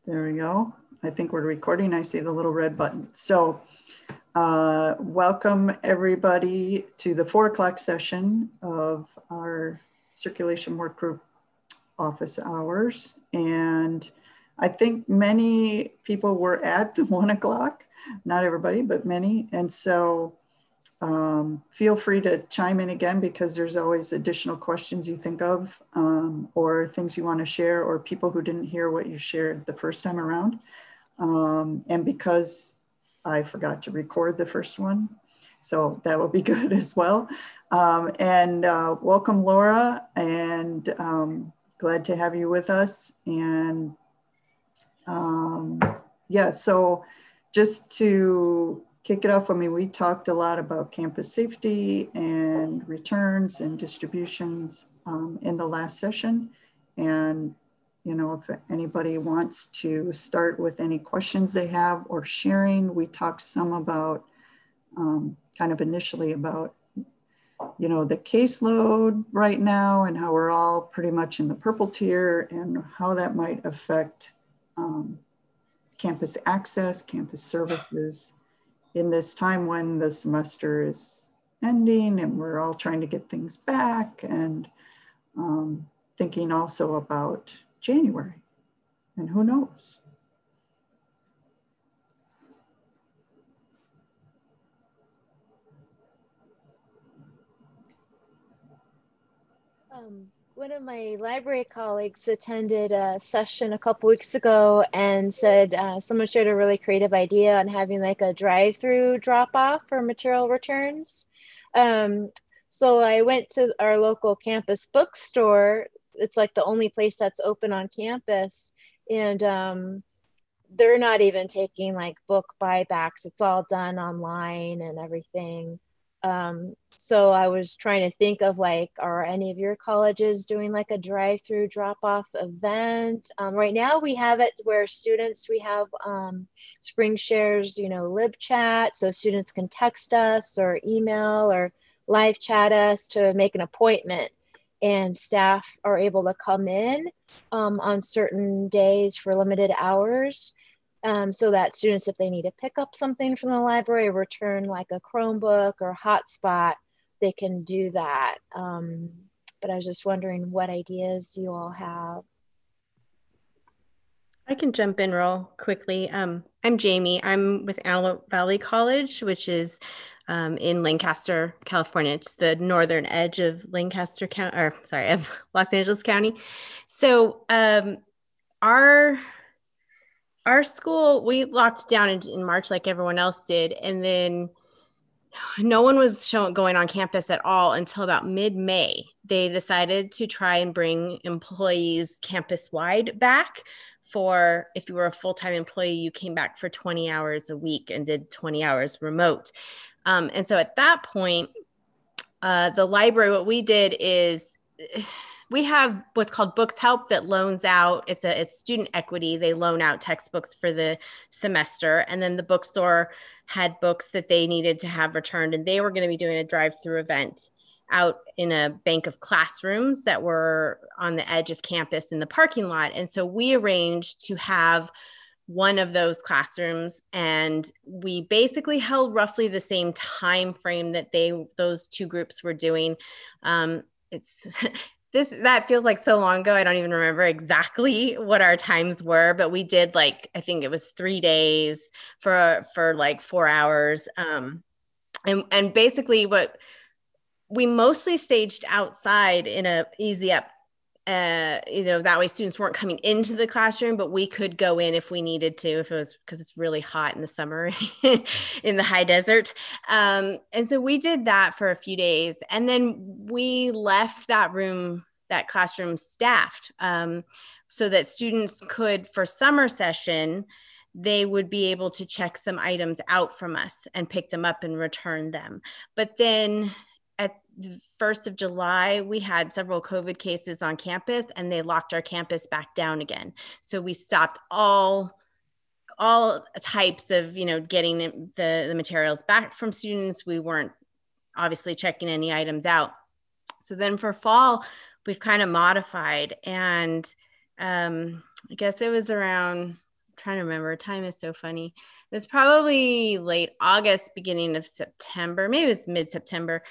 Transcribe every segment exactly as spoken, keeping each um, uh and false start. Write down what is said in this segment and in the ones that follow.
There we go. I think we're recording. I see the little red button. So uh, welcome everybody to the four o'clock session of our circulation work group office hours. And I think many people were at the one o'clock, not everybody, but many. And so Um, feel free to chime in again because there's always additional questions you think of um, or things you want to share or people who didn't hear what you shared the first time around. Um, and because I forgot to record the first one, so that will be good as well. Um, and uh, welcome Laura, and um, glad to have you with us. And um, yeah, so just to kick it off, I mean, we talked a lot about campus safety and returns and distributions um, in the last session. And, you know, if anybody wants to start with any questions they have or sharing, we talked some about um, kind of initially about, you know, the caseload right now and how we're all pretty much in the purple tier and how that might affect um, campus access, campus services, in this time when the semester is ending and we're all trying to get things back, and um, thinking also about January and who knows. Um, one of my library colleagues attended a session a couple weeks ago and said uh, someone shared a really creative idea on having like a drive-through drop-off for material returns. Um, so I went to our local campus bookstore. It's like the only place that's open on campus. And um, they're not even taking like book buybacks. It's all done online and everything. Um, so I was trying to think of like, are any of your colleges doing like a drive-through drop-off event? Um, right now we have it where students, we have um, Spring Shares, you know, lib chat, so students can text us or email or live chat us to make an appointment, and staff are able to come in um, on certain days for limited hours. Um, so that students, if they need to pick up something from the library, return like a Chromebook or hotspot, they can do that. Um, but I was just wondering what ideas you all have. I can jump in real quickly. Um, I'm Jamie. I'm with Antelope Valley College, which is um, in Lancaster, California. It's the northern edge of Lancaster County, or sorry, of Los Angeles County. So um, our our school, we locked down in, in March like everyone else did. And then no one was showing, going on campus at all until about mid-May. They decided to try and bring employees campus-wide back. For if you were a full-time employee, you came back for twenty hours a week and did twenty hours remote. Um, and so at that point, uh, the library, what we did is we have what's called Books Help that loans out. It's a it's student equity. They loan out textbooks for the semester. And then the bookstore had books that they needed to have returned. And they were going to be doing a drive-through event out in a bank of classrooms that were on the edge of campus in the parking lot. And so we arranged to have one of those classrooms, and we basically held roughly the same time frame that they those two groups were doing. Um, it's this that feels like so long ago. I don't even remember exactly what our times were, but we did like I think it was three days for for like four hours, um, and and basically what we mostly staged outside in a easy up. Uh, you know, that way students weren't coming into the classroom, but we could go in if we needed to, if it was because it's really hot in the summer in the high desert. Um, and so we did that for a few days. And then we left that room, that classroom staffed um, so that students could, for summer session, they would be able to check some items out from us and pick them up and return them. But then at the first of July, we had several COVID cases on campus, and they locked our campus back down again. So we stopped all all types of, you know, getting the, the materials back from students. We weren't obviously checking any items out. So then for fall, we've kind of modified, and um, I guess it was around trying to remember, time is so funny. It was probably late August, beginning of September, maybe it was mid-September.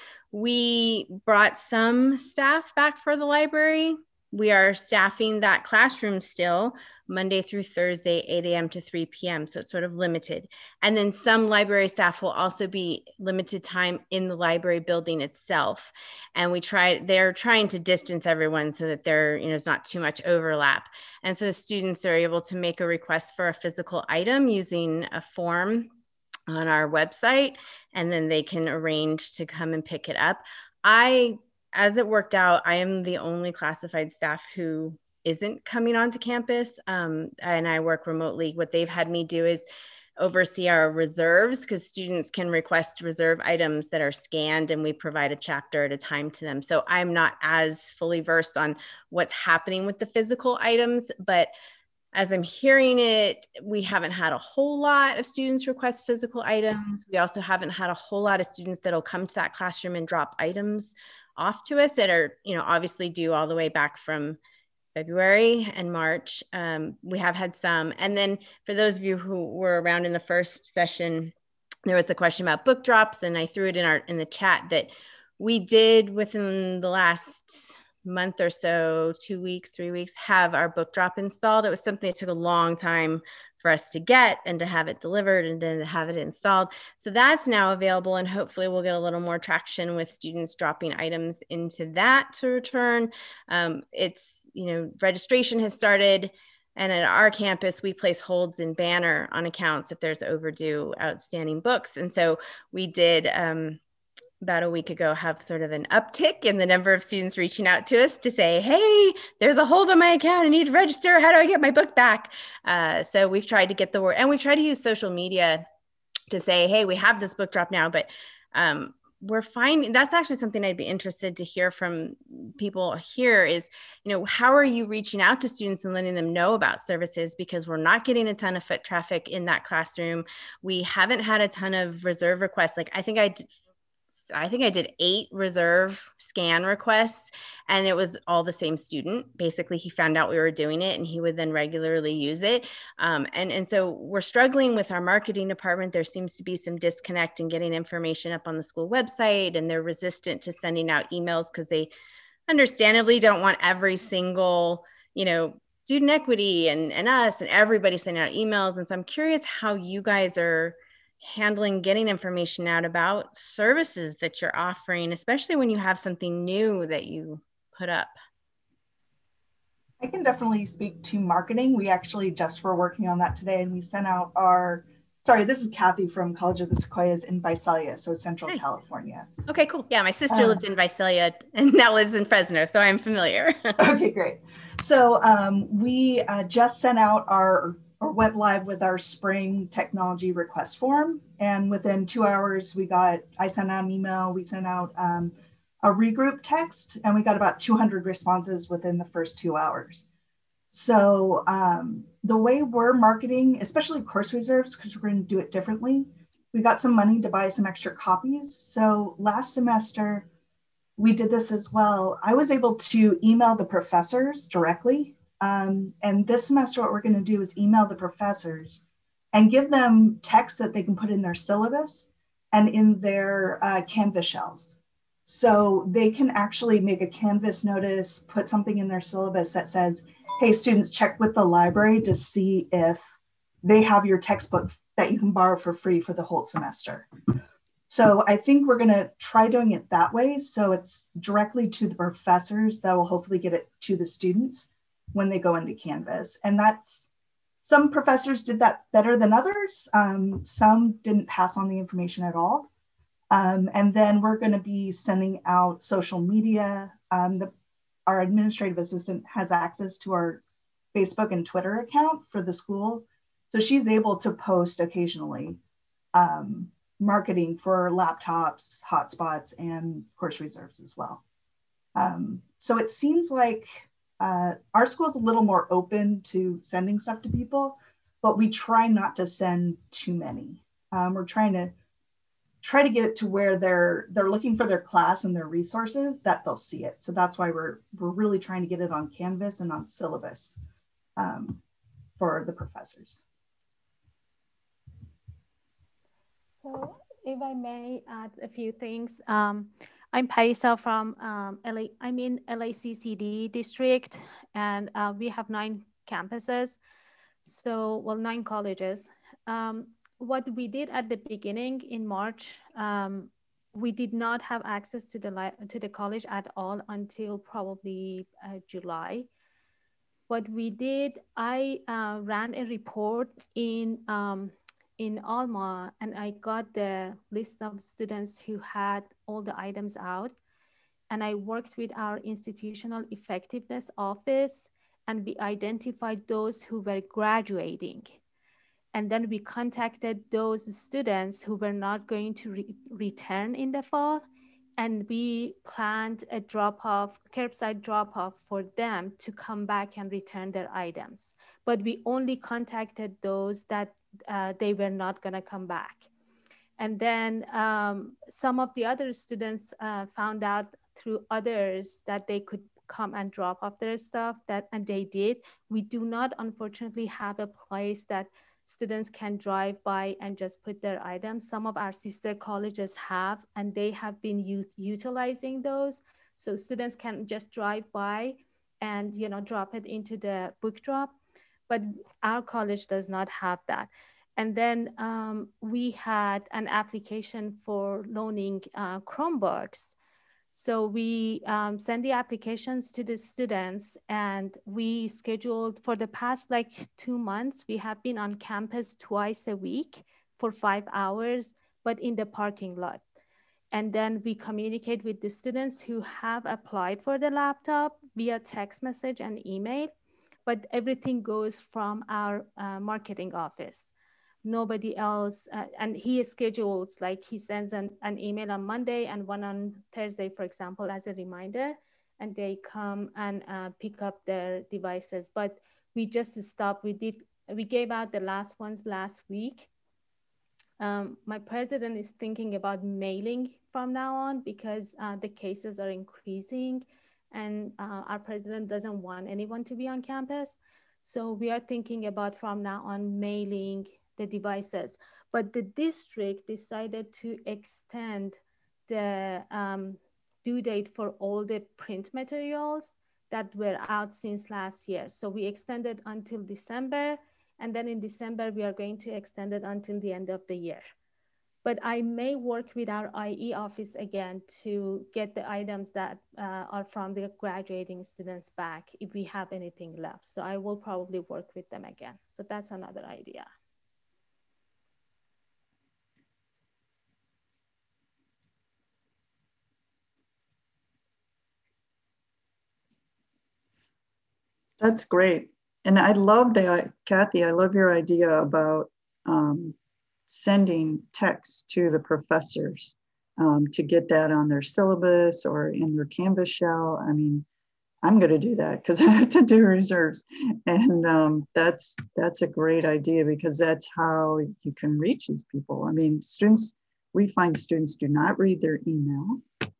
We brought some staff back for the library. We are staffing that classroom still Monday through Thursday, eight a.m. to three p.m. So it's sort of limited. And then some library staff will also be limited time in the library building itself. And we try, they're trying to distance everyone so that there, you know, there's not too much overlap. And so the students are able to make a request for a physical item using a form on our website, and then they can arrange to come and pick it up. I As it worked out, I am the only classified staff who isn't coming onto campus, um, and I work remotely. What they've had me do is oversee our reserves, because students can request reserve items that are scanned, and we provide a chapter at a time to them. So I'm not as fully versed on what's happening with the physical items, but as I'm hearing it, we haven't had a whole lot of students request physical items. We also haven't had a whole lot of students that'll come to that classroom and drop items off to us that are, you know, obviously due all the way back from February and March. Um, we have had some. And then for those of you who were around in the first session, there was the question about book drops, and I threw it in our in the chat that we did within the last month or so, two weeks, three weeks, have our book drop installed. It was something that took a long time for us to get and to have it delivered and then to have it installed. So that's now available, and hopefully we'll get a little more traction with students dropping items into that to return. Um, it's, you know, registration has started, and at our campus, we place holds in Banner on accounts if there's overdue outstanding books. And so we did, um, about a week ago, have sort of an uptick in the number of students reaching out to us to say, hey, there's a hold on my account, I need to register, how do I get my book back? Uh, so we've tried to get the word, and we've tried to use social media to say, hey, we have this book drop now, but um, we're finding, that's actually something I'd be interested to hear from people here is, you know, how are you reaching out to students and letting them know about services? Because we're not getting a ton of foot traffic in that classroom. We haven't had a ton of reserve requests. Like I think I did I think I did eight reserve scan requests, and it was all the same student. Basically, he found out we were doing it, and he would then regularly use it. Um, and, and so we're struggling with our marketing department. There seems to be some disconnect in getting information up on the school website, and they're resistant to sending out emails because they understandably don't want every single, you know, student equity and, and us and everybody sending out emails. And so I'm curious how you guys are handling getting information out about services that you're offering, especially when you have something new that you put up. I can definitely speak to marketing. We actually just were working on that today, and we sent out our, sorry, this is Kathy from College of the Sequoias in Visalia, so Central Hi. California. Okay, cool. Yeah, my sister um, lived in Visalia and now lives in Fresno, so I'm familiar. Okay, great. So um, we uh, just sent out our or went live with our spring technology request form. And within two hours, we got, I sent out an email, we sent out um, a regroup text, and we got about two hundred responses within the first two hours. So um, the way we're marketing, especially course reserves, because we're going to do it differently, we got some money to buy some extra copies. So last semester, we did this as well. I was able to email the professors directly. Um, and this semester, what we're going to do is email the professors and give them text that they can put in their syllabus and in their uh, Canvas shells. So they can actually make a Canvas notice, put something in their syllabus that says, hey, students, check with the library to see if they have your textbook that you can borrow for free for the whole semester. So I think we're going to try doing it that way. So it's directly to the professors that will hopefully get it to the students when they go into Canvas. And that's, some professors did that better than others. Um, some didn't pass on the information at all. Um, and then we're going to be sending out social media. Um, the, our administrative assistant has access to our Facebook and Twitter account for the school. So she's able to post occasionally um, marketing for laptops, hotspots, and course reserves as well. Um, so it seems like Uh, our school is a little more open to sending stuff to people, but we try not to send too many. Um, we're trying to try to get it to where they're they're looking for their class and their resources that they'll see it. So that's why we're we're really trying to get it on Canvas and on syllabus um, for the professors. So if I may add a few things, um, I'm Parisa from um, L A, I'm in L A C C D district, and uh, we have nine campuses. So, well, nine colleges. Um, what we did at the beginning in March, um, we did not have access to the li- to the college at all until probably uh, July. What we did, I uh, ran a report in um, in Alma, and I got the list of students who had all the items out. And I worked with our institutional effectiveness office, and we identified those who were graduating. And then we contacted those students who were not going to re return in the fall, and we planned a drop-off, curbside drop-off for them to come back and return their items. But we only contacted those that uh, they were not gonna come back. And then um, some of the other students uh, found out through others that they could come and drop off their stuff, that, and they did. We do not, unfortunately, have a place that students can drive by and just put their items. Some of our sister colleges have, and they have been utilizing those. So students can just drive by and, you know, drop it into the book drop. But our college does not have that. And then um, we had an application for loaning uh, Chromebooks. So we um, send the applications to the students, and we scheduled for the past like two months, we have been on campus twice a week for five hours, but in the parking lot. And then we communicate with the students who have applied for the laptop via text message and email, but everything goes from our uh, marketing office. Nobody else, uh, and he schedules, like he sends an, an email on Monday and one on Thursday, for example, as a reminder, and they come and uh, pick up their devices. But we just stopped, we did, we gave out the last ones last week. Um, my president is thinking about mailing from now on because uh, the cases are increasing, and uh, our president doesn't want anyone to be on campus. So we are thinking about from now on mailing the devices. But the district decided to extend the um, due date for all the print materials that were out since last year. So we extended until December, and then in December, we are going to extend it until the end of the year. But I may work with our I E office again to get the items that uh, are from the graduating students back if we have anything left. So I will probably work with them again. So that's another idea. That's great. And I love that, Kathy, I love your idea about um, sending texts to the professors um, to get that on their syllabus or in their Canvas shell. I mean, I'm going to do that because I have to do reserves. And um, that's, that's a great idea because that's how you can reach these people. I mean, students, we find students do not read their email.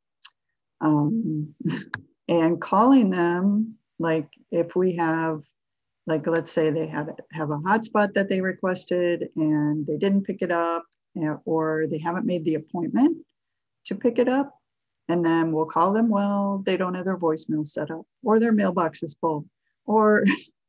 Um, and calling them, like if we have, like let's say they have, have a hotspot that they requested and they didn't pick it up, or they haven't made the appointment to pick it up, and then we'll call them, well, they don't have their voicemail set up, or their mailbox is full, or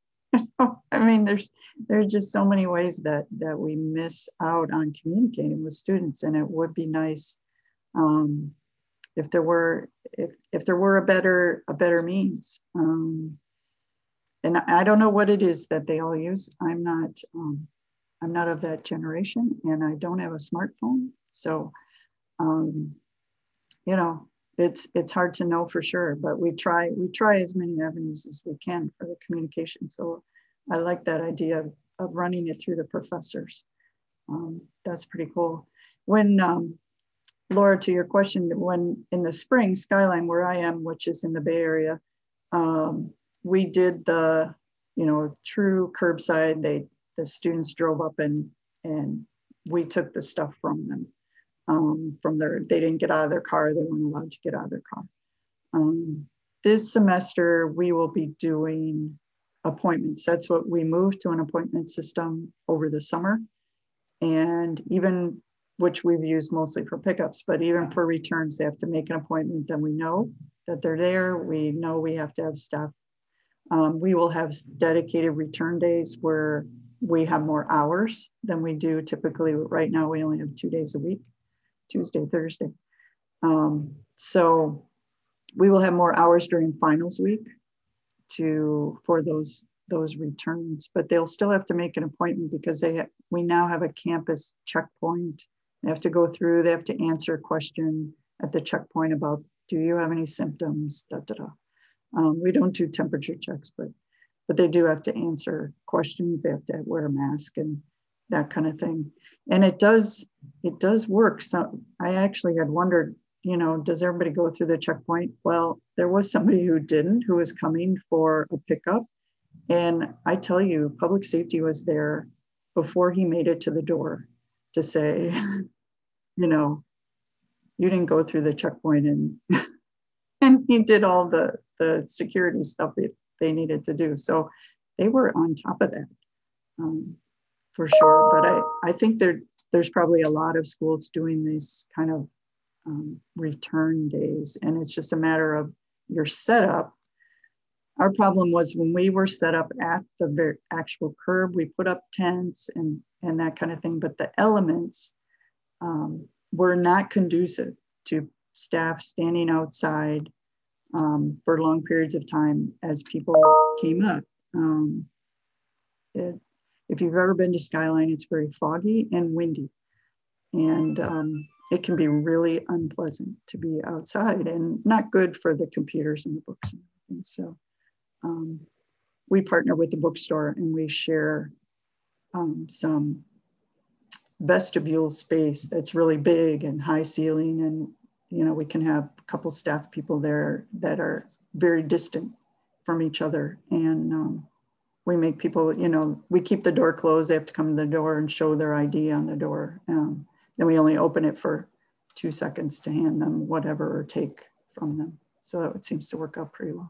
I mean, there's there's just so many ways that that we miss out on communicating with students, and it would be nice um, if there were if if there were a better a better means. Um, and I don't know what it is that they all use. I'm not um, I'm not of that generation, and I don't have a smartphone, so um, you know, it's it's hard to know for sure. But we try we try as many avenues as we can for the communication. So I like that idea of, of running it through the professors. Um, that's pretty cool. When um, Laura, to your question, when in the spring, Skyline, where I am, which is in the Bay Area, um, we did the, you know, true curbside. They, the students drove up and, and we took the stuff from them, um, from their, they didn't get out of their car. They weren't allowed to get out of their car. Um, this semester, we will be doing appointments. That's what we moved to, an appointment system over the summer. And even which we've used mostly for pickups, but even for returns, they have to make an appointment. Then we know that they're there. We know we have to have staff. Um, we will have dedicated return days where we have more hours than we do typically. Right now, we only have two days a week, Tuesday, Thursday. Um, so we will have more hours during finals week to for those those returns, but they'll still have to make an appointment because they ha- we now have a campus checkpoint. They have to go through, they have to answer a question at the checkpoint about, do you have any symptoms, da, da, da. Um, we don't do temperature checks, but but they do have to answer questions. They have to wear a mask and that kind of thing. And it does, it does work. So I actually had wondered, you know, does everybody go through the checkpoint? Well, there was somebody who didn't, who was coming for a pickup. And I tell you, public safety was there before he made it to the door to say, you know, you didn't go through the checkpoint, and and he did all the, the security stuff that they needed to do. So they were on top of that, um, for sure. But I, I think there, there's probably a lot of schools doing these kind of um, return days, and it's just a matter of your setup. Our problem was when we were set up at the very actual curb, we put up tents and, and that kind of thing, but the elements um, were not conducive to staff standing outside um, for long periods of time as people came up. Um, it, if you've ever been to Skyline, it's very foggy and windy, and um, it can be really unpleasant to be outside and not good for the computers and the books and everything. So um, we partner with the bookstore and we share um, some vestibule space that's really big and high ceiling, and you know, we can have a couple staff people there that are very distant from each other, and um, we make people, you know, we keep the door closed. They have to come to the door and show their I D on the door. Um, then we only open it for two seconds to hand them whatever or take from them. So it seems to work out pretty well.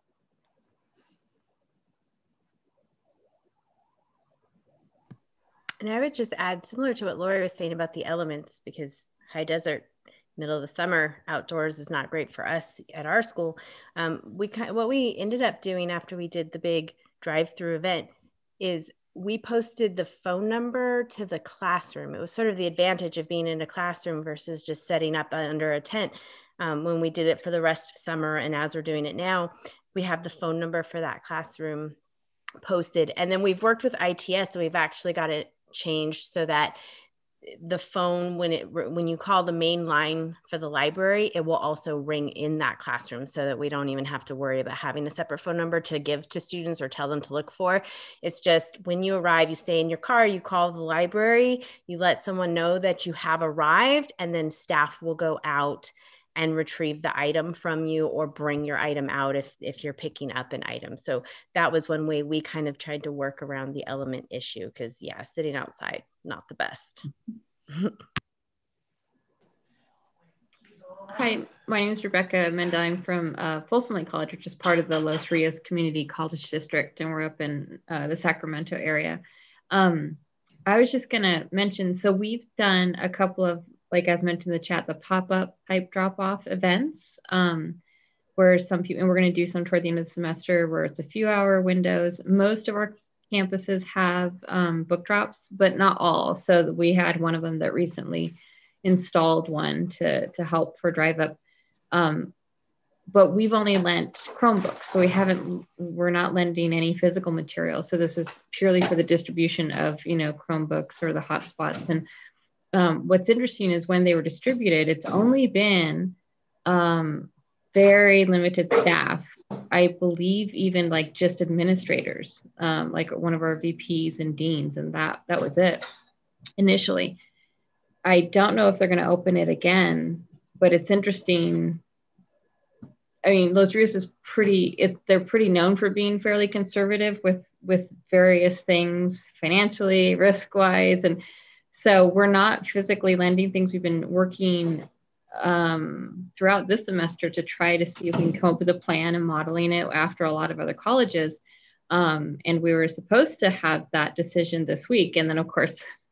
And I would just add, similar to what Lori was saying about the elements, because high desert, middle of the summer, outdoors is not great for us at our school. Um, we what we ended up doing after we did the big drive-through event is we posted the phone number to the classroom. It was sort of the advantage of being in a classroom versus just setting up under a tent. Um, when we did it for the rest of summer, and as we're doing it now, we have the phone number for that classroom posted. And then we've worked with I T S, so we've actually got it changed so that the phone, when it when you call the main line for the library, it will also ring in that classroom, so that we don't even have to worry about having a separate phone number to give to students or tell them to look for. It's just when you arrive, you stay in your car, you call the library, you let someone know that you have arrived, and then staff will go out and retrieve the item from you or bring your item out if, if you're picking up an item. So that was one way we kind of tried to work around the element issue, because yeah, sitting outside, not the best. Hi, my name is Rebecca Menda. I'm from uh, Folsom Lake College, which is part of the Los Rios Community College District, and we're up in uh, the Sacramento area. Um, I was just gonna mention, so we've done a couple of, like as mentioned in the chat, the pop-up type drop-off events, um, where some people, and we're going to do some toward the end of the semester where it's a few hour windows. Most of our campuses have um, book drops, but not all. So we had one of them that recently installed one to, to help for drive up. Um, but we've only lent Chromebooks. So we haven't, we're not lending any physical material. So this was purely for the distribution of, you know, Chromebooks or the hotspots. And Um, what's interesting is when they were distributed, it's only been um, very limited staff. I believe even like just administrators, um, like one of our V Ps and deans, and that that was it initially. I don't know if they're going to open it again, but it's interesting. I mean, Los Rios is pretty, it, they're pretty known for being fairly conservative with, with various things financially, risk-wise, and so we're not physically lending things. We've been working um, throughout this semester to try to see if we can come up with a plan and modeling it after a lot of other colleges. Um, and we were supposed to have that decision this week. And then of course,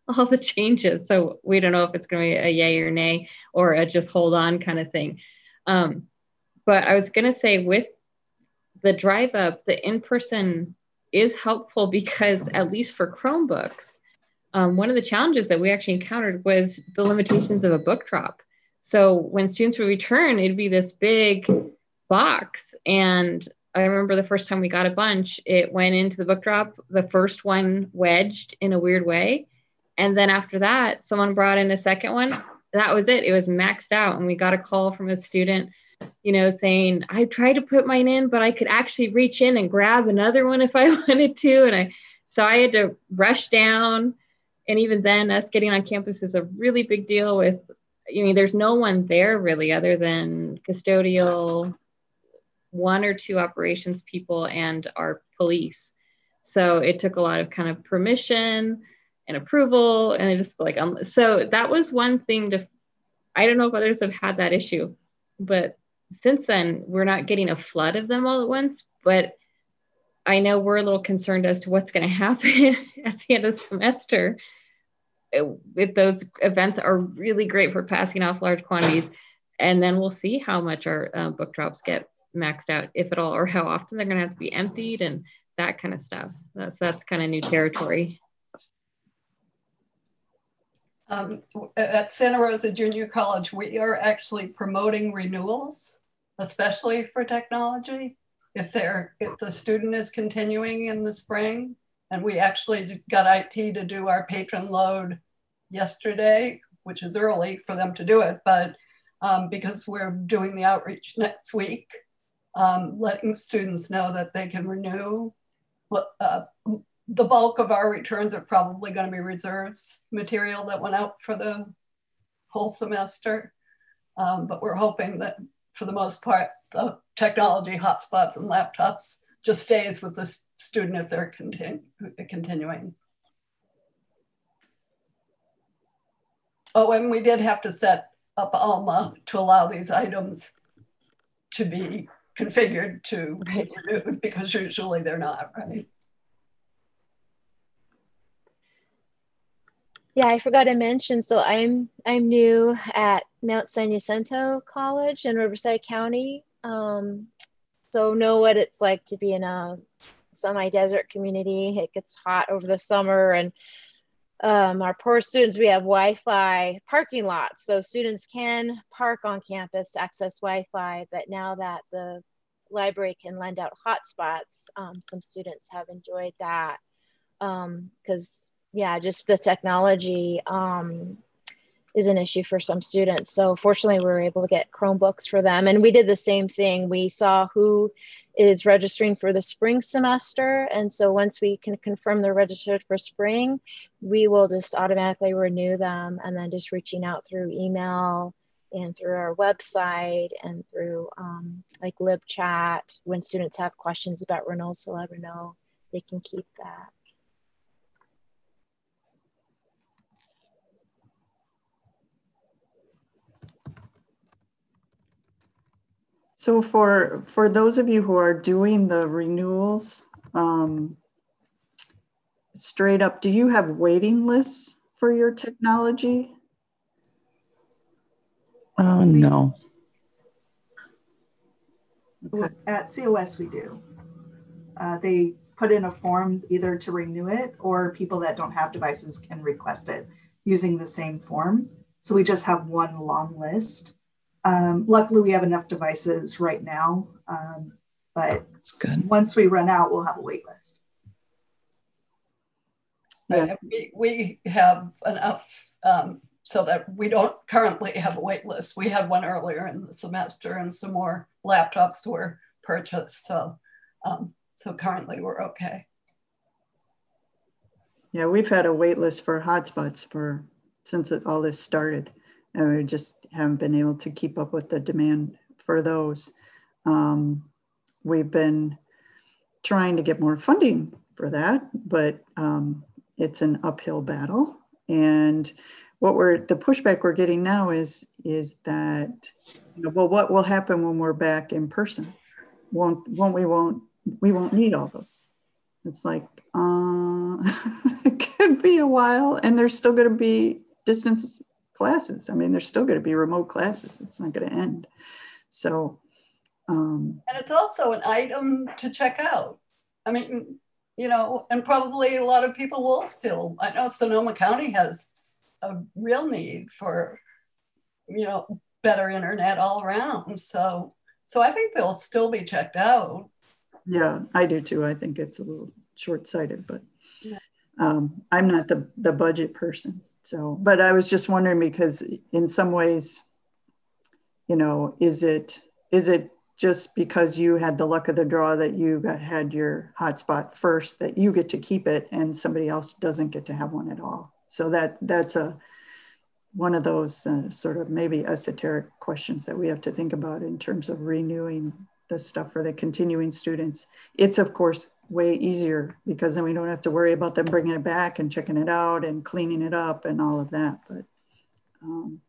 all the changes. So we don't know if it's going to be a yay or nay or a just hold on kind of thing. Um, but I was going to say with the drive up, the in-person is helpful because at least for Chromebooks, um, one of the challenges that we actually encountered was the limitations of a book drop. So when students would return, it'd be this big box. And I remember the first time we got a bunch, it went into the book drop, the first one wedged in a weird way. And then after that, someone brought in a second one. That was it. It was maxed out. And we got a call from a student, you know, saying, I tried to put mine in, but I could actually reach in and grab another one if I wanted to. And I, so I had to rush down. And even then, us getting on campus is a really big deal with, I mean, there's no one there really other than custodial, one or two operations people and our police. So it took a lot of kind of permission and approval. And it just like, um, so that was one thing to, I don't know if others have had that issue, but since then we're not getting a flood of them all at once, but I know we're a little concerned as to what's going to happen at the end of the semester. If those events are really great for passing off large quantities, and then we'll see how much our uh, book drops get maxed out, if at all, or how often they're going to have to be emptied and that kind of stuff. So that's kind of new territory. Um, at Santa Rosa Junior College, we are actually promoting renewals, especially for technology. If they're if the student is continuing in the spring. And we actually got I T to do our patron load yesterday, which is early for them to do it, but um, because we're doing the outreach next week, um, letting students know that they can renew. Uh, the bulk of our returns are probably going to be reserves material that went out for the whole semester. Um, but we're hoping that for the most part, the technology hotspots and laptops just stays with the student if they're continu continuing. Oh, and we did have to set up Alma to allow these items to be configured to right. be renewed, because usually they're not, right? Yeah, I forgot to mention, so I'm I'm new at Mount San Jacinto College in Riverside County. Um, so know what it's like to be in a semi-desert community. It gets hot over the summer, and um, our poor students, we have Wi-Fi parking lots. So students can park on campus to access Wi-Fi, but now that the library can lend out hotspots, um, some students have enjoyed that because um, yeah, just the technology um, is an issue for some students. So fortunately, we were able to get Chromebooks for them. And we did the same thing. We saw who is registering for the spring semester. And so once we can confirm they're registered for spring, we will just automatically renew them, and then just reaching out through email and through our website and through um, like LibChat. When students have questions about renewals, to let them know they can keep that. So for, for those of you who are doing the renewals, um, straight up, do you have waiting lists for your technology? Uh, no. Okay. At C O S we do. Uh, they put in a form either to renew it, or people that don't have devices can request it using the same form. So we just have one long list. Um, luckily, we have enough devices right now, um, but That's good. Once we run out, we'll have a wait list. Yeah. We, we have enough um, so that we don't currently have a wait list. We had one earlier in the semester, and some more laptops were purchased. So, um, so currently we're okay. Yeah, we've had a wait list for hotspots for since it, all this started. And we just haven't been able to keep up with the demand for those. Um, we've been trying to get more funding for that, but um, it's an uphill battle. And what we're, the pushback we're getting now is, is that, you know, well, what will happen when we're back in person? Won't, won't we won't, we won't need all those. It's like, uh, it could be be a while, and there's still going to be distance classes. I mean, there's still going to be remote classes. It's not going to end. So, um, and it's also an item to check out. I mean, you know, and probably a lot of people will still. I know Sonoma County has a real need for, you know, better internet all around. So, so I think they'll still be checked out. Yeah, I do too. I think it's a little short-sighted, but yeah. um, I'm not the the budget person. So, but I was just wondering, because in some ways, you know, is it is it just because you had the luck of the draw that you got, had your hotspot first, that you get to keep it and somebody else doesn't get to have one at all? So that that's a one of those uh, sort of maybe esoteric questions that we have to think about in terms of renewing the stuff for the continuing students. It's of course way easier because then we don't have to worry about them bringing it back and checking it out and cleaning it up and all of that. But um,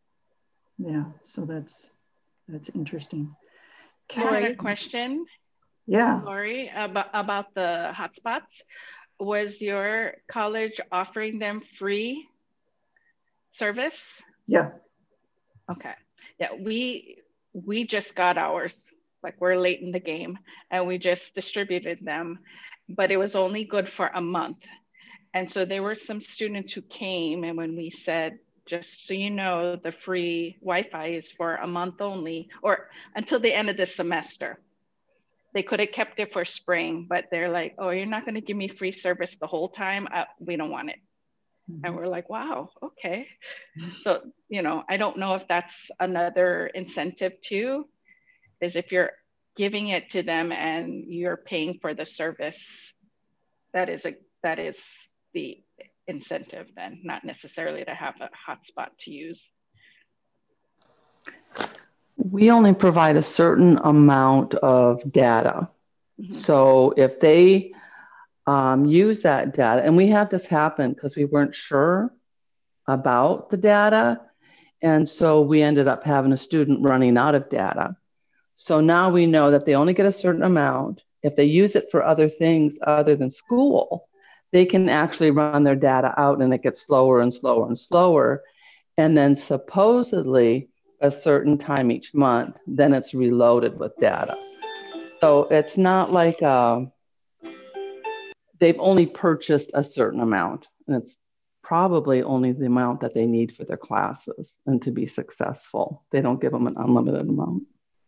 yeah, so that's that's interesting. I had a question. Yeah. Lori, about, about the hotspots. Was your college offering them free service? Yeah. Okay. Yeah, we we just got ours. Like, we're late in the game, and we just distributed them, but it was only good for a month. And so there were some students who came, and when we said, just so you know, the free Wi-Fi is for a month only, or until the end of the semester. They could have kept it for spring, but they're like, oh, you're not going to give me free service the whole time? Uh, we don't want it. Mm-hmm. And we're like, wow, okay. So, you know, I don't know if that's another incentive too, is if you're giving it to them and you're paying for the service, that is a that is the incentive then, not necessarily to have a hotspot to use. We only provide a certain amount of data. Mm-hmm. So if they um, use that data, and we had this happen because we weren't sure about the data. And so we ended up having a student running out of data. So now we know that they only get a certain amount. If they use it for other things other than school, they can actually run their data out and it gets slower and slower and slower. And then supposedly a certain time each month, then it's reloaded with data. So it's not like uh, they've only purchased a certain amount, and it's probably only the amount that they need for their classes and to be successful. They don't give them an unlimited amount.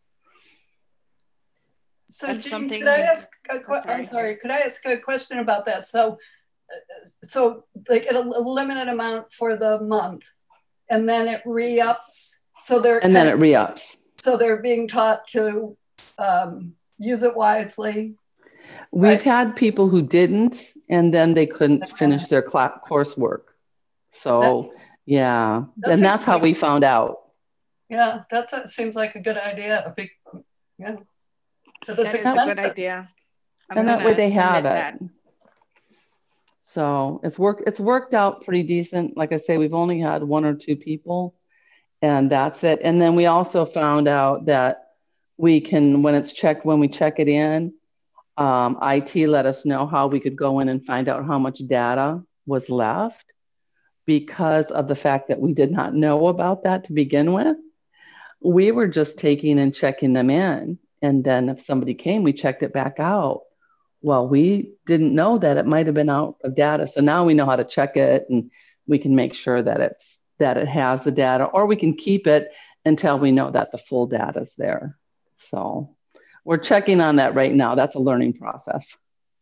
So Jean, could I ask a question? I'm sorry, could I ask a question about that? So, so they get a limited amount for the month and then it re-ups. So they're and then it re-ups. So they're being taught to um, use it wisely. We've right? had people who didn't, and then they couldn't finish their class coursework. So that, yeah, that and that's how like, we found out. Yeah, that's, that seems like a good idea. A big, yeah. Because it's expensive. That's a good idea. I'm and that way they have it. That. So it's worked. It's worked out pretty decent. Like I say, we've only had one or two people, and that's it. And then we also found out that we can, when it's checked, when we check it in, um, I T let us know how we could go in and find out how much data was left, because of the fact that we did not know about that to begin with. We were just taking and checking them in. And then if somebody came, we checked it back out. Well, we didn't know that it might have been out of data. So now we know how to check it, and we can make sure that it's that it has the data, or we can keep it until we know that the full data is there. So we're checking on that right now. That's a learning process.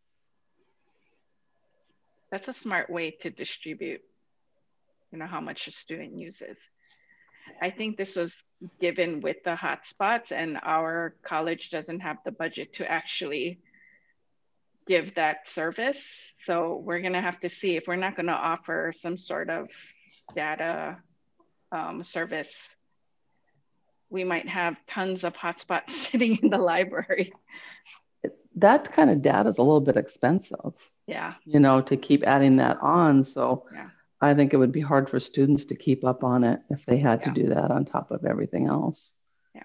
That's a smart way to distribute, you know, how much a student uses. I think this was given with the hotspots, and our college doesn't have the budget to actually give that service. So we're going to have to see if we're not going to offer some sort of data um, service. We might have tons of hotspots sitting in the library. That kind of data is a little bit expensive. Yeah. You know, to keep adding that on. So yeah. I think it would be hard for students to keep up on it if they had to yeah. do that on top of everything else. Yeah.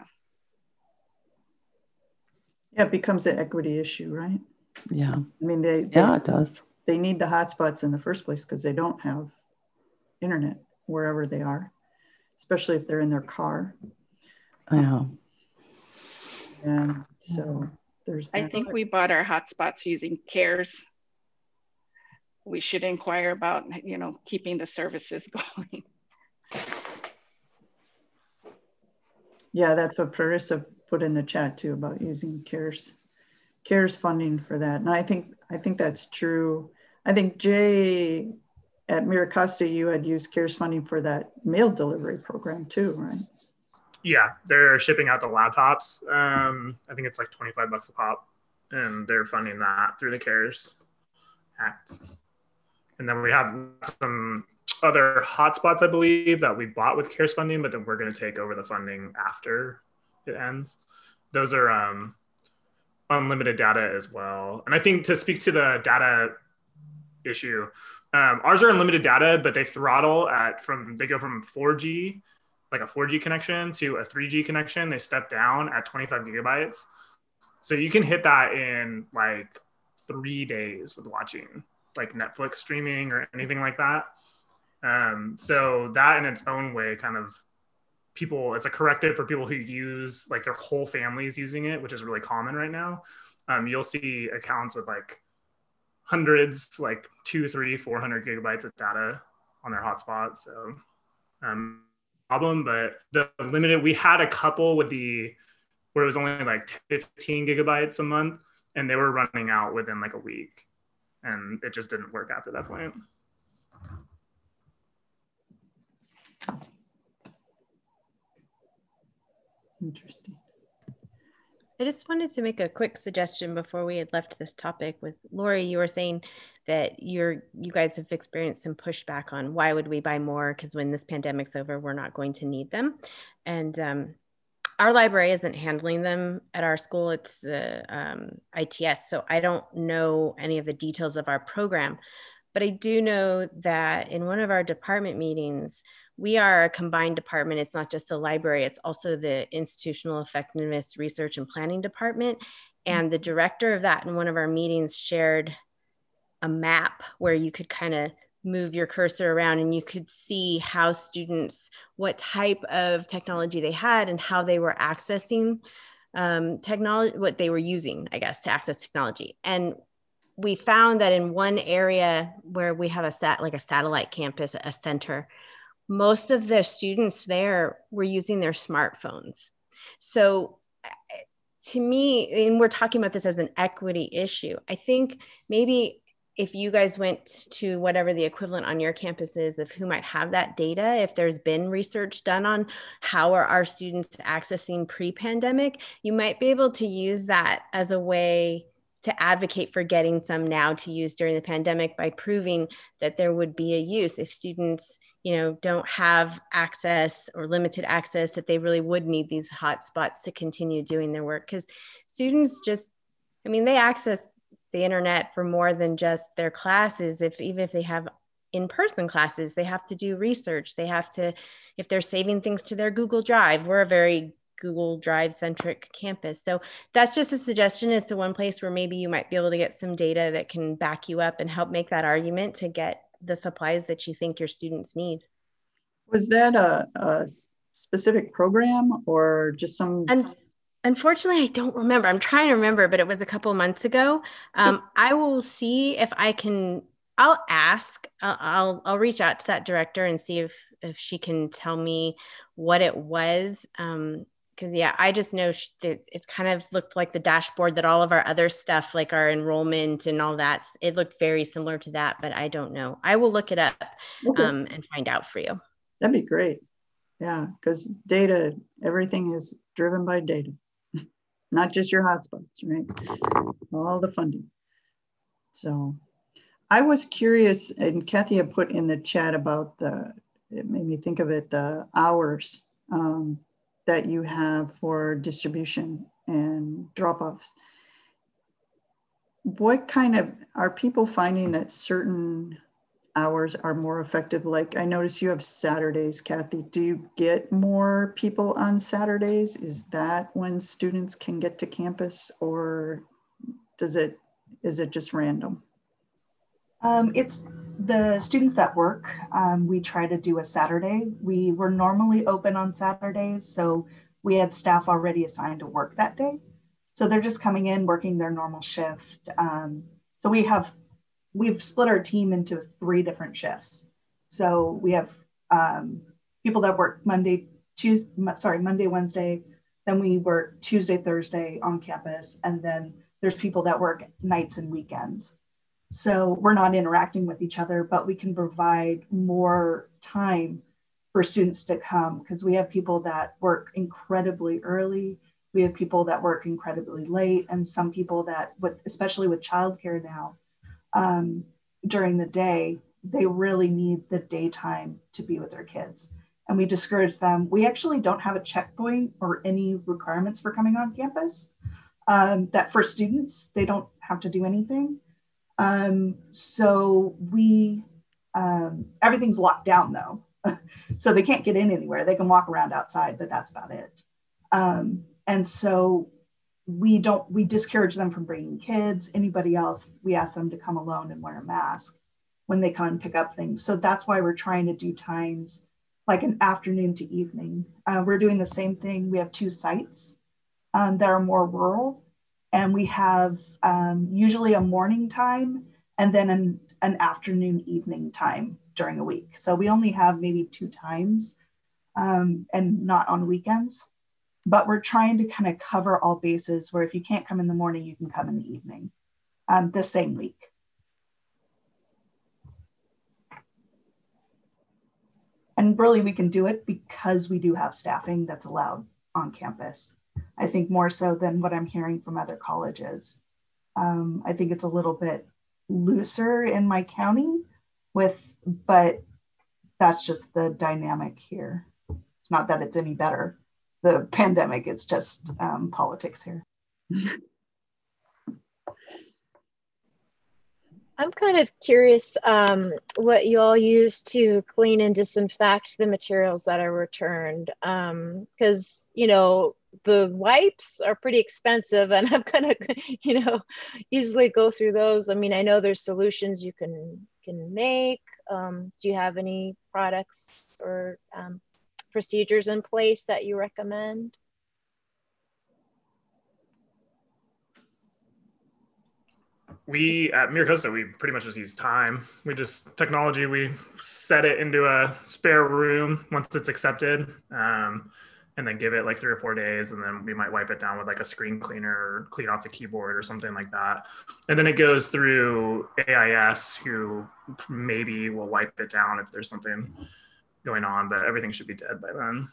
Yeah, it becomes an equity issue, right? Yeah. I mean, they, they yeah, it does. they need the hotspots in the first place because they don't have internet wherever they are, especially if they're in their car. Yeah. And so there's that. I think we bought our hotspots using CARES. We should inquire about, you know, keeping the services going. Yeah, that's what Clarissa put in the chat too about using CARES, CARES funding for that. And I think I think that's true. I think Jay at Miracosta, you had used CARES funding for that mail delivery program too, right? Yeah, they're shipping out the laptops. Um, I think it's like twenty-five bucks a pop, and they're funding that through the CARES Act. And then we have some other hotspots, I believe, that we bought with CARES funding, but then we're going to take over the funding after it ends. Those are um, unlimited data as well. And I think to speak to the data issue, um, ours are unlimited data, but they throttle at from, they go from four G, like a four G connection, to a three G connection. They step down at twenty-five gigabytes. So you can hit that in like three days with watching like Netflix streaming or anything like that. Um, so that in its own way, kind of people, it's a corrective for people who use like their whole families using it, which is really common right now. Um, you'll see accounts with like hundreds, like two, three, four hundred gigabytes of data on their hotspot. So um, problem, but the limited, we had a couple with the, where it was only like fifteen gigabytes a month and they were running out within like a week and it just didn't work after that point. Interesting. I just wanted to make a quick suggestion before we had left this topic with Lori. You were saying that you're, you guys have experienced some pushback on why would we buy more? Because when this pandemic's over, we're not going to need them. And um, our library isn't handling them at our school. It's the um, I T S. So I don't know any of the details of our program, but I do know that in one of our department meetings, we are a combined department. It's not just the library, it's also the institutional effectiveness research and planning department. And the director of that in one of our meetings shared a map where you could kind of move your cursor around and you could see how students, what type of technology they had and how they were accessing um, technology, what they were using, I guess, to access technology. And we found that in one area where we have a sat, like a satellite campus, a center, most of the students there were using their smartphones. So to me, and we're talking about this as an equity issue, I think maybe if you guys went to whatever the equivalent on your campus is of who might have that data, if there's been research done on how are our students accessing pre-pandemic, you might be able to use that as a way to advocate for getting some now to use during the pandemic by proving that there would be a use if students, you know, don't have access or limited access, that they really would need these hotspots to continue doing their work. Because students just, I mean, they access the internet for more than just their classes. If even if they have in-person classes, they have to do research. They have to, if they're saving things to their Google Drive, we're a very Google Drive centric campus. So that's just a suggestion as to one place where maybe you might be able to get some data that can back you up and help make that argument to get the supplies that you think your students need. Was that a, a specific program or just some? And unfortunately, I don't remember. I'm trying to remember, but it was a couple months ago. Um, I will see if I can, I'll ask, I'll, I'll, I'll reach out to that director and see if, if she can tell me what it was. Um, Because yeah, I just know that it's kind of looked like the dashboard that all of our other stuff, like our enrollment and all that, it looked very similar to that, but I don't know. I will look it up okay. um, and find out for you. That'd be great. Yeah, because data, everything is driven by data, not just your hotspots, right? All the funding. So I was curious, and Kathy had put in the chat about the, it made me think of it, the hours. Um, that you have for distribution and drop-offs. What kind of, are people finding that certain hours are more effective? Like I notice you have Saturdays, Kathy. Do you get more people on Saturdays? Is that when students can get to campus or does it, is it just random? Um, it's the students that work. Um, we try to do a Saturday. We were normally open on Saturdays, so we had staff already assigned to work that day. So they're just coming in, working their normal shift. Um, so we have, we've split our team into three different shifts. So we have um, people that work Monday, Tuesday, sorry, Monday, Wednesday, then we work Tuesday, Thursday on campus, and then there's people that work nights and weekends. So we're not interacting with each other, but we can provide more time for students to come, because we have people that work incredibly early. We have people that work incredibly late, and some people that, would, especially with childcare now, um, during the day, they really need the daytime to be with their kids. And we discourage them. We actually don't have a checkpoint or any requirements for coming on campus. Um, that for students, they don't have to do anything. Um, so we, um, everything's locked down though. So they can't get in anywhere. They can walk around outside, but that's about it. Um, and so we don't, we discourage them from bringing kids, anybody else. We ask them to come alone and wear a mask when they come and pick up things. So that's why we're trying to do times like an afternoon to evening. Uh, we're doing the same thing. We have two sites um, that are more rural, and we have um, usually a morning time and then an, an afternoon evening time during the week. So we only have maybe two times um, and not on weekends, but we're trying to kind of cover all bases where if you can't come in the morning, you can come in the evening um, the same week. And really we can do it because we do have staffing that's allowed on campus. I think more so than what I'm hearing from other colleges. Um, I think it's a little bit looser in my county with, but that's just the dynamic here. It's not that it's any better. The pandemic is just um, politics here. I'm kind of curious um, what you all use to clean and disinfect the materials that are returned. Because, um, you know, the wipes are pretty expensive and I'm gonna, you know, easily go through those. I mean, I know there's solutions you can, can make. Um, do you have any products or um, procedures in place that you recommend? We at MiraCosta, we pretty much just use time. We just technology. We set it into a spare room once it's accepted, um, and then give it like three or four days, and then we might wipe it down with like a screen cleaner or clean off the keyboard or something like that. And then it goes through A I S, who maybe will wipe it down if there's something going on, but everything should be dead by then.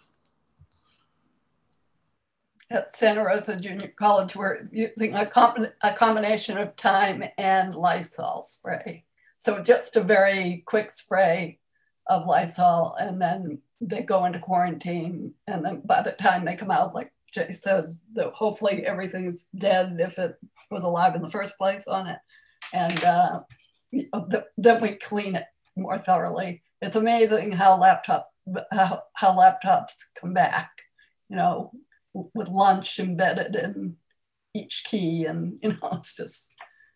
At Santa Rosa Junior College, we're using a, com a combination of time and Lysol spray. So just a very quick spray of Lysol, and then they go into quarantine. And then by the time they come out, like Jay said, the, hopefully everything's dead if it was alive in the first place on it. And uh, the, then we clean it more thoroughly. It's amazing how laptop how, how laptops come back, you know, with lunch embedded in each key, and you know, it's just.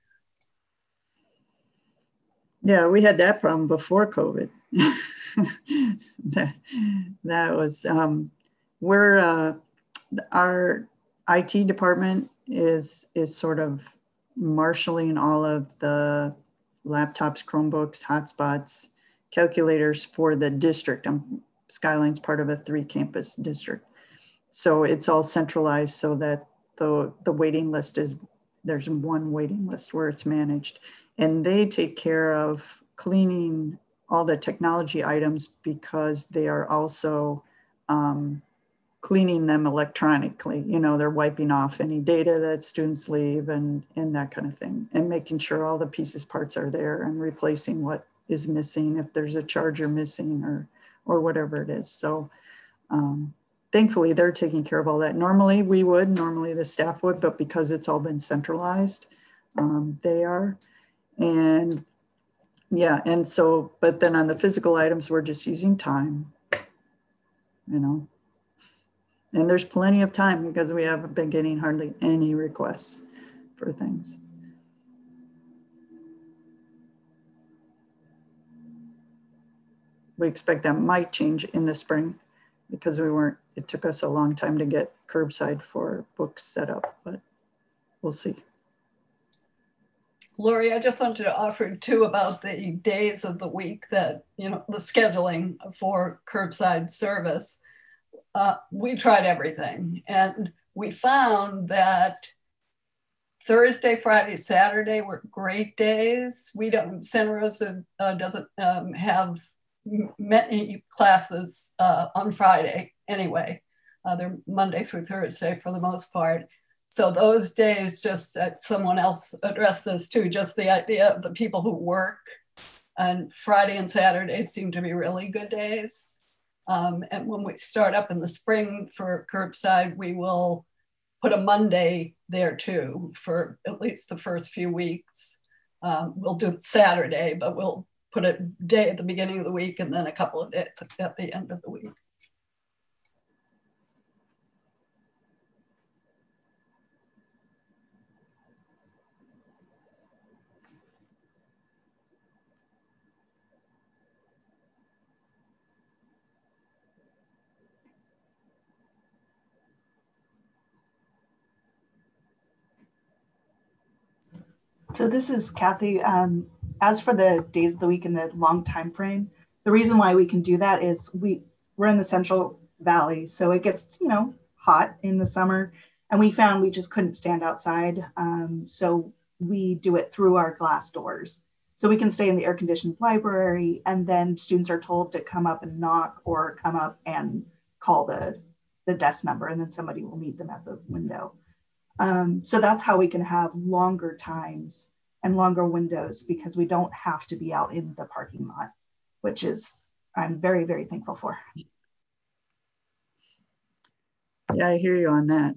Yeah, we had that problem before COVID. that, that was, um, we're, uh, our I T department is, is sort of marshaling all of the laptops, Chromebooks, hotspots, calculators for the district. Um, Skyline's part of a three campus district. So it's all centralized so that the, the waiting list is, there's one waiting list where it's managed. And they take care of cleaning all the technology items because they are also um, cleaning them electronically. You know, they're wiping off any data that students leave and, and that kind of thing, and making sure all the pieces, parts are there and replacing what is missing if there's a charger missing or, or whatever it is. So, um, thankfully, they're taking care of all that. Normally we would, normally the staff would, but because it's all been centralized, um, they are. And yeah, and so, but then on the physical items, we're just using time, you know. And there's plenty of time because we haven't been getting hardly any requests for things. we expect that might change in the spring because we weren't, it took us a long time to get curbside for books set up, but we'll see. Lori, I just wanted to offer too about the days of the week that, you know, the scheduling for curbside service. Uh, we tried everything and we found that Thursday, Friday, Saturday were great days. We don't, Santa Rosa uh, doesn't um, have many classes uh, on Friday anyway. Uh, they're Monday through Thursday for the most part. So those days, just uh, someone else addressed this too, just the idea of the people who work, and Friday and Saturday seem to be really good days. Um, and when we start up in the spring for curbside, we will put a Monday there too for at least the first few weeks. Um, we'll do Saturday, but we'll put a day at the beginning of the week and then a couple of days at the end of the week. So this is Kathy. Um, as for the days of the week and the long time frame, the reason why we can do that is we, we're in the Central Valley, so it gets, you know, hot in the summer, and we found we just couldn't stand outside. Um, so we do it through our glass doors. So we can stay in the air-conditioned library, and then students are told to come up and knock or come up and call the, the desk number, and then somebody will meet them at the window. Um, so that's how we can have longer times and longer windows, because we don't have to be out in the parking lot, which is, I'm very, very thankful for. Yeah, I hear you on that.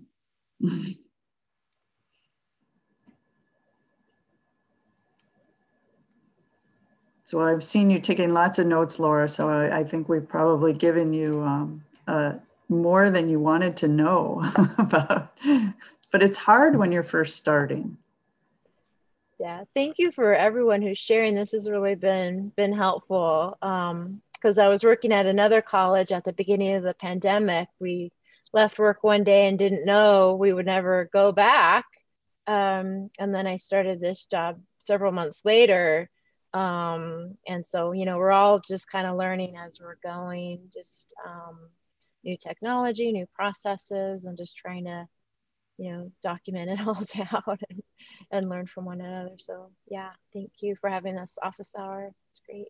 So I've seen you taking lots of notes, Laura, so I, I think we've probably given you um, uh, more than you wanted to know about. But it's hard when you're first starting. Yeah, thank you for everyone who's sharing. This has really been been helpful. Um, because I was working at another college at the beginning of the pandemic. We left work one day and didn't know we would never go back. Um, and then I started this job several months later. Um, and so, you know, we're all just kind of learning as we're going, just um, new technology, new processes, and just trying to, you know, document it all down and, and learn from one another. So yeah, thank you for having this office hour. It's great.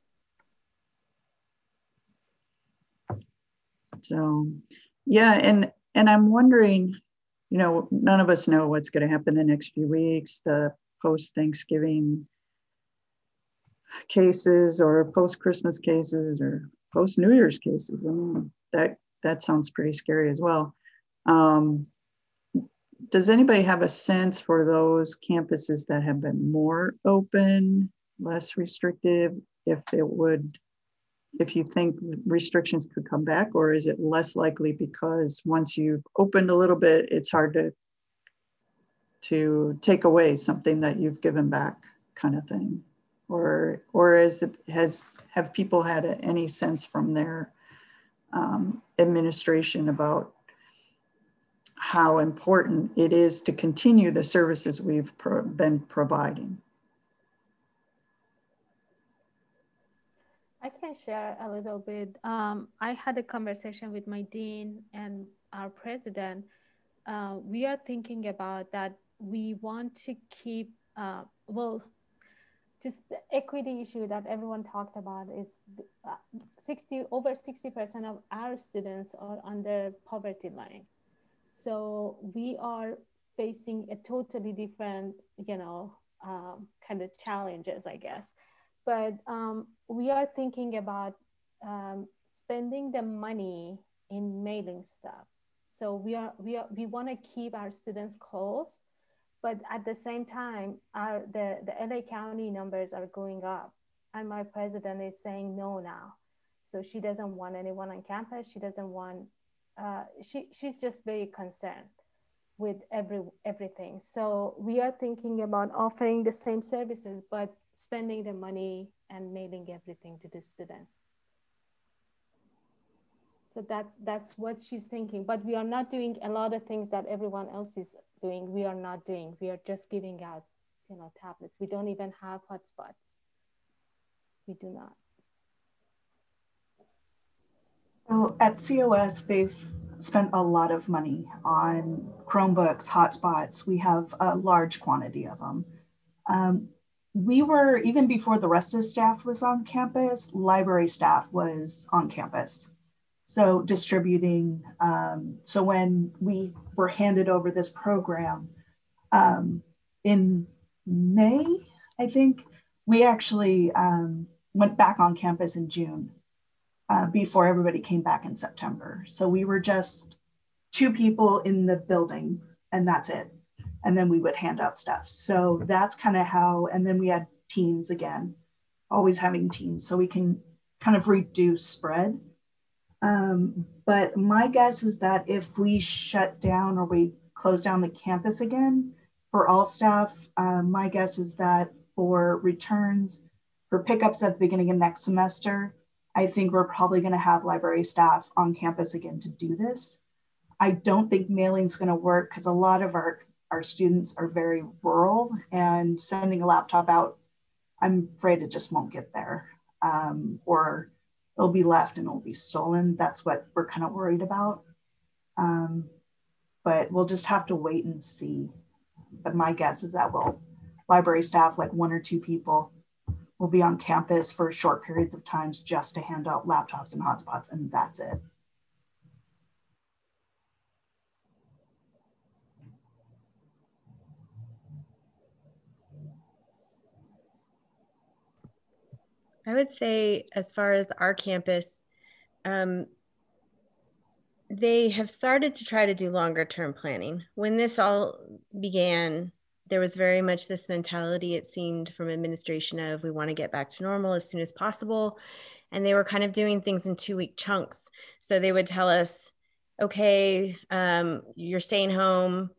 So yeah, and and I'm wondering, you know, none of us know what's going to happen the next few weeks, the post-Thanksgiving cases or post-Christmas cases or post-New Year's cases. I mean, that, that sounds pretty scary as well. Um, Does anybody have a sense for those campuses that have been more open, less restrictive, if it would, if you think restrictions could come back, or is it less likely because once you've opened a little bit, it's hard to, to take away something that you've given back, kind of thing? Or, or is it, has, have people had any sense from their um, administration about how important it is to continue the services we've pro been providing? I can share a little bit. Um, I had a conversation with my dean and our president. Uh, we are thinking about that. We want to keep, uh, well, just the equity issue that everyone talked about is uh, sixty, over sixty percent of our students are under poverty line. So we are facing a totally different, you know, um, kind of challenges, I guess. But um, we are thinking about um, spending the money in mailing stuff. So we are we are we want to keep our students close, but at the same time, our the the L A County numbers are going up, and my president is saying no now. So she doesn't want anyone on campus. She doesn't want. Uh, she she's just very concerned with every everything. So we are thinking about offering the same services, but spending the money and mailing everything to the students. So that's that's what she's thinking. But we are not doing a lot of things that everyone else is doing. We are not doing. We are just giving out, you know, tablets. We don't even have hotspots. We do not. So at C O S, they've spent a lot of money on Chromebooks, hotspots. We have a large quantity of them. Um, we were, even before the rest of the staff was on campus, library staff was on campus. So distributing, um, so when we were handed over this program um, in May, I think, we actually um, went back on campus in June uh, before everybody came back in September. So we were just two people in the building and that's it. And then we would hand out stuff. So that's kind of how, and then we had teams again, always having teams so we can kind of reduce spread. Um, but my guess is that if we shut down or we close down the campus again for all staff, uh, my guess is that for returns, for pickups at the beginning of next semester, I think we're probably going to have library staff on campus again to do this. I don't think mailing is going to work because a lot of our, our students are very rural and sending a laptop out, I'm afraid it just won't get there. Um, or it'll be left and it'll be stolen. That's what we're kind of worried about. Um, but we'll just have to wait and see. But my guess is that we'll, library staff, like one or two people, will be on campus for short periods of times just to hand out laptops and hotspots, and that's it. I would say, as far as our campus, um, they have started to try to do longer term planning. When this all began, there was very much this mentality, it seemed, from administration of we want to get back to normal as soon as possible. And they were kind of doing things in two week chunks. So they would tell us, okay, um, you're staying home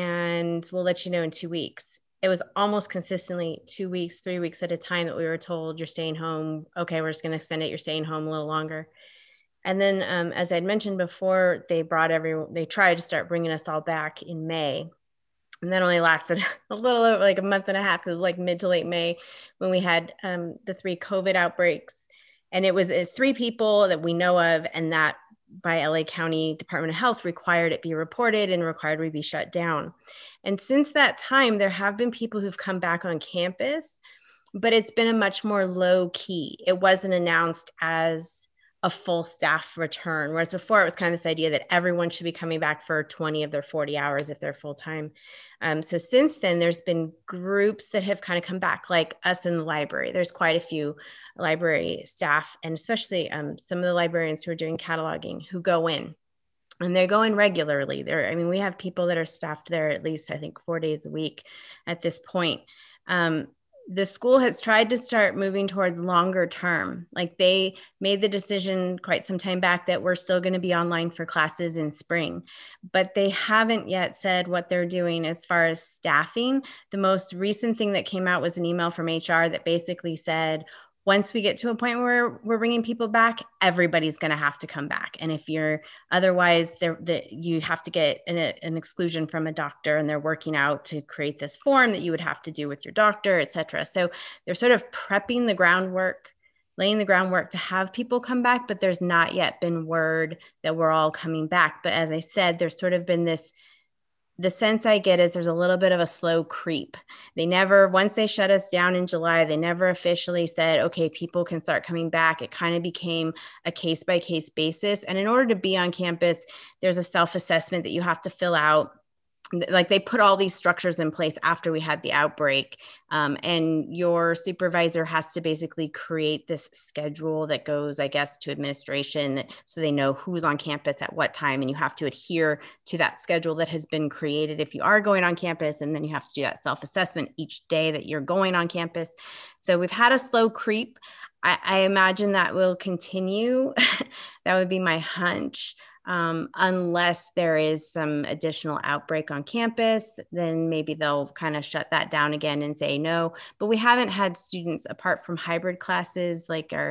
and we'll let you know in two weeks. It was almost consistently two weeks, three weeks at a time that we were told you're staying home. Okay, we're just going to extend it. You're staying home a little longer. And then, um, as I'd mentioned before, they brought everyone, they tried to start bringing us all back in May. And that only lasted a little over like a month and a half. It was like mid to late May when we had um, the three COVID outbreaks. And it was uh, three people that we know of, and that by L A County Department of Health required it be reported and required we be shut down. And since that time, there have been people who've come back on campus, but it's been a much more low key. It wasn't announced as a full staff return, whereas before it was kind of this idea that everyone should be coming back for twenty of their forty hours if they're full time. Um, so since then, there's been groups that have kind of come back, like us in the library. There's quite a few library staff, and especially um, some of the librarians who are doing cataloging who go in. And they go in regularly. There, I mean, we have people that are staffed there at least, I think, four days a week at this point. Um, the school has tried to start moving towards longer term. Like they made the decision quite some time back that we're still going to be online for classes in spring, but they haven't yet said what they're doing as far as staffing. The most recent thing that came out was an email from H R that basically said, once we get to a point where we're bringing people back, everybody's going to have to come back. And if you're otherwise, there, the, you have to get an, an exclusion from a doctor, and they're working out to create this form that you would have to do with your doctor, et cetera. So they're sort of prepping the groundwork, laying the groundwork to have people come back, but there's not yet been word that we're all coming back. But as I said, there's sort of been this, the sense I get is there's a little bit of a slow creep. They never, once they shut us down in July, they never officially said, okay, people can start coming back. It kind of became a case by case basis. And in order to be on campus, there's a self-assessment that you have to fill out. Like they put all these structures in place after we had the outbreak. Um, and your supervisor has to basically create this schedule that goes, I guess, to administration so they know who's on campus at what time. And you have to adhere to that schedule that has been created if you are going on campus. And then you have to do that self-assessment each day that you're going on campus. So we've had a slow creep. I, I imagine that will continue. That would be my hunch. Um, unless there is some additional outbreak on campus, then maybe they'll kind of shut that down again and say no. But we haven't had students, apart from hybrid classes, like our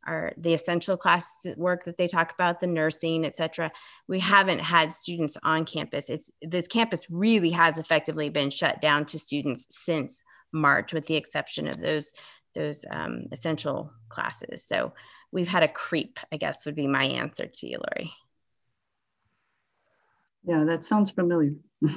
our the essential class work that they talk about, the nursing, et cetera. We haven't had students on campus. It's this campus really has effectively been shut down to students since March, with the exception of those those um, essential classes. So we've had a creep, I guess, would be my answer to you, Lori. Yeah, that sounds familiar.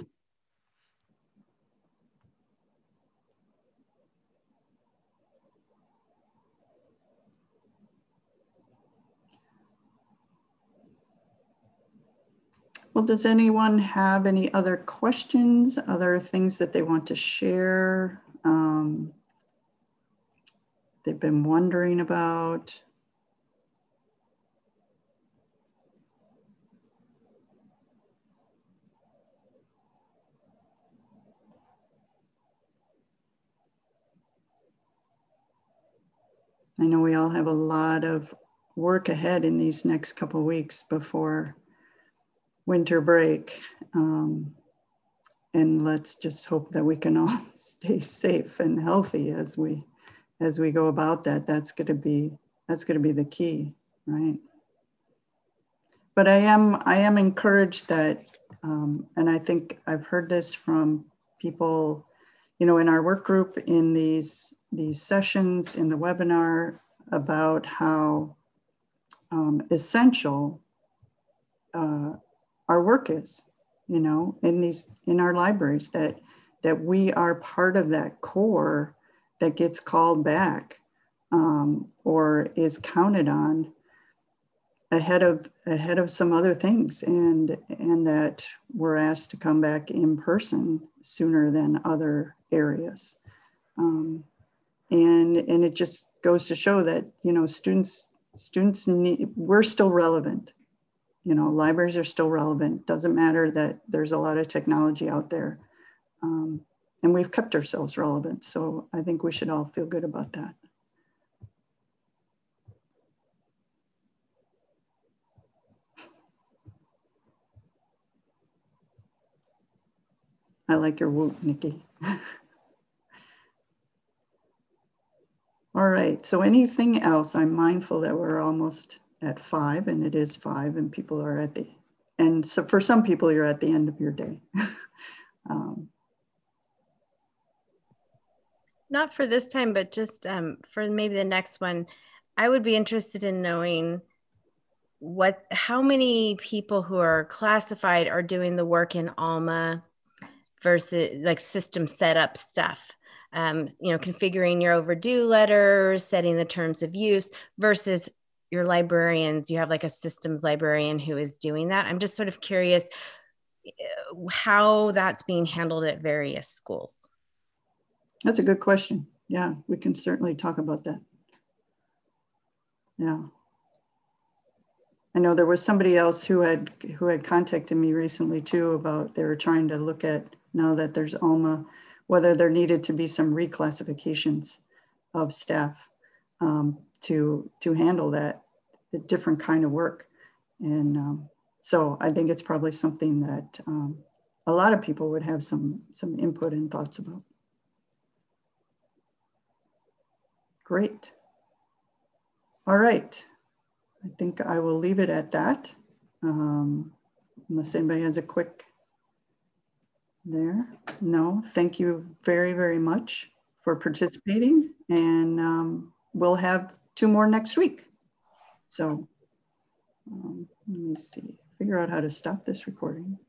Well, does anyone have any other questions, other things that they want to share? Um, they've been wondering about? I know we all have a lot of work ahead in these next couple of weeks before winter break. Um, and let's just hope that we can all stay safe and healthy as we as we go about that. That's gonna be that's gonna be the key, right? But I am I am encouraged that, um, and I think I've heard this from people, you know, in our work group, in these these sessions, in the webinar, about how um, essential uh, our work is, you know, in these in our libraries, that that we are part of that core that gets called back um, or is counted on ahead of ahead of some other things, and and that we're asked to come back in person sooner than other areas. Um, and and it just goes to show that, you know, students students need, we're still relevant. You know, libraries are still relevant. Doesn't matter that there's a lot of technology out there. Um, and we've kept ourselves relevant. So I think we should all feel good about that. I like your whoop, Nikki. All right, so anything else? I'm mindful that we're almost at five, and it is five, and people are at the, and so for some people, you're at the end of your day. um, Not for this time, but just um, for maybe the next one, I would be interested in knowing what, how many people who are classified are doing the work in Alma versus like system setup stuff. Um, you know, configuring your overdue letters, setting the terms of use versus your librarians. You have like a systems librarian who is doing that. I'm just sort of curious how that's being handled at various schools. That's a good question. Yeah, we can certainly talk about that. Yeah. I know there was somebody else who had who had contacted me recently too about, they were trying to look at, now that there's Alma, whether there needed to be some reclassifications of staff um, to to handle that, the different kind of work. And um, so I think it's probably something that um, a lot of people would have some some input and thoughts about. Great. All right. I think I will leave it at that. Um, unless anybody has a quick there. No, thank you very, very much for participating. And um, we'll have two more next week. So um, let me see, figure out how to stop this recording.